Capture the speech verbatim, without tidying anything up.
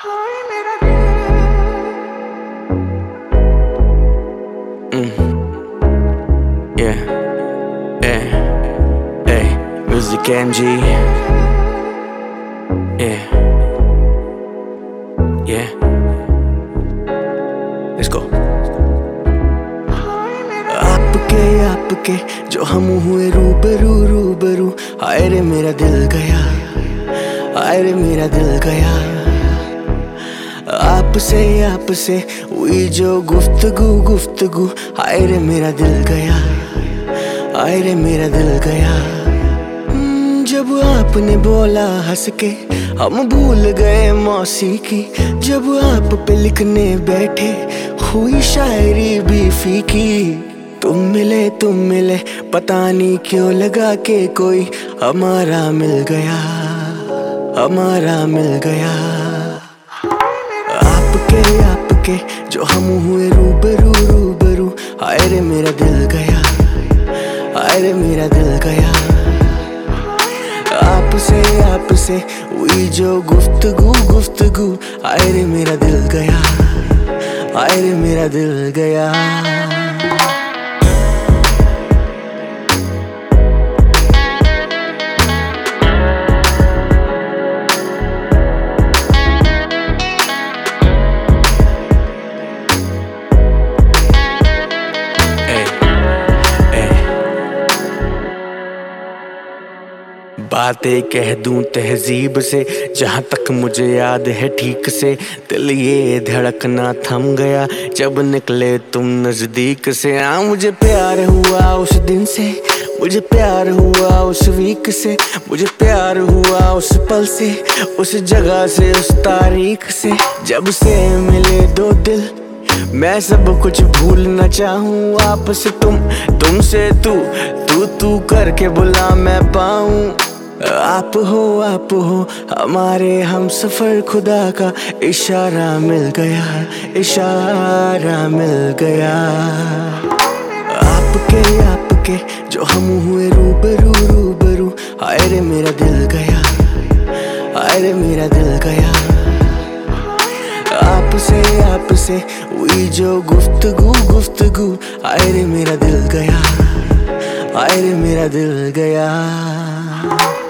Mm. Yeah, yeah, hey, Music M G. Yeah, yeah, let's go. आपके आपके जो हम हुए रूबरू रूबरू, हाय रे मेरा दिल गया, हाय रे मेरा दिल गया। आपसे आपसे हुई जो गुफ्तगू गुफ्तगू, हाय रे मेरा दिल गया, हाय रे मेरा दिल गया। जब आपने बोला हंस के हम भूल गए मौसीकी, जब आप पे लिखने बैठे हुई शायरी भी फीकी। तुम मिले तुम मिले पता नहीं क्यों लगा के कोई हमारा मिल गया, हमारा मिल गया। आपके आपके जो हम हुए रूबरू रूबरू, हाय रे मेरा दिल गया, हाय रे मेरा दिल गया। आपसे आपसे हुई जो गुफ्तगू गुफ्तगू, हाय रे मेरा दिल गया, हाय रे मेरा दिल गया। बातें कह दूं तहजीब से, जहाँ तक मुझे याद है ठीक से। दिल ये धड़कना थम गया जब निकले तुम नजदीक से। हाँ मुझे प्यार हुआ उस दिन से, मुझे प्यार हुआ उस वीक से, मुझे प्यार हुआ उस पल से, उस जगह से, उस तारीख से। जब से मिले दो दिल मैं सब कुछ भूलना चाहूँ। आपसे तुम, तुमसे तू, तू तू करके बुला मैं पाऊँ। आप हो आप हो हमारे हम सफर, खुदा का इशारा मिल गया, इशारा मिल गया। आपके आपके जो हम हुए रूबरू रूबरू, हाय रे मेरा दिल गया, हाय रे मेरा दिल गया। आपसे आपसे हुई जो गुफ्तगू गुफ्तगू, हाय रे मेरा दिल गया, हाय रे मेरा दिल गया।